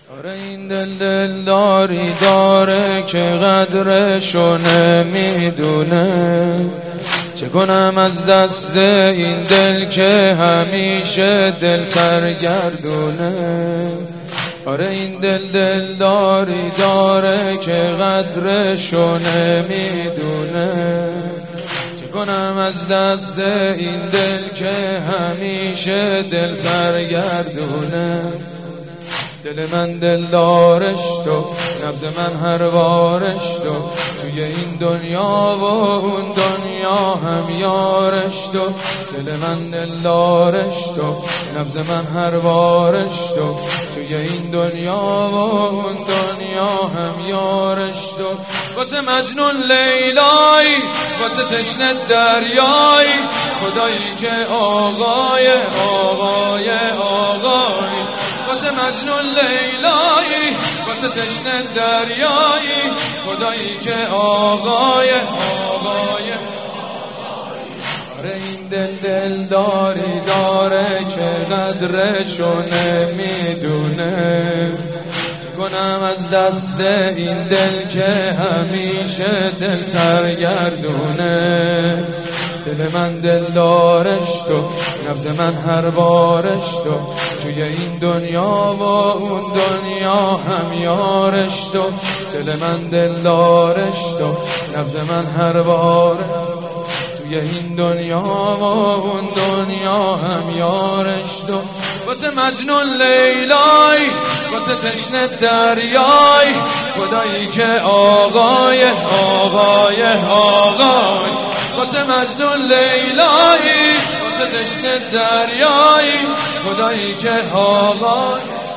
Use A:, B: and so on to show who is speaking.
A: آره این دل داری داره که قدرشو نمیدونه. چه کنم از دست این دل که همیشه دل سرگردونه. آره این دل داری داره که قدرشو نمیدونه. چه کنم از دست این دل که همیشه دل سرگردونه. دل من دل دارش تو، نبض من هر بارش تو، توی این دنیا و اون دنیا هم یارش تو. دل من دل دارش تو، نبض من هر بارش تو، توی این دنیا و اون دنیا هم یارش تو. واسه مجنون لیلایی، واسه تشنه دریایی، خدایی که آقای واسه مجنون لیلایی، واسه تشنه دریایی، خدایی که آقای آره این دل داری داره که قدرشو نمیدونه. چه کنم از دست این دل که همیشه دل سرگردونه. دل من دل دارش تو، نبض من هر بارش تو، توی این دنیا و اون دنیا هم یارش تو. دل من دل دارش تو، نبض من هر بارش توی این دنیا و اون دنیا هم یارش تو. واسه مجنون لیلای، واسه تشنه دریای، خدایی که آقای واسه مجنون لیلای، واسه تشنه دریای، خدایی که آقای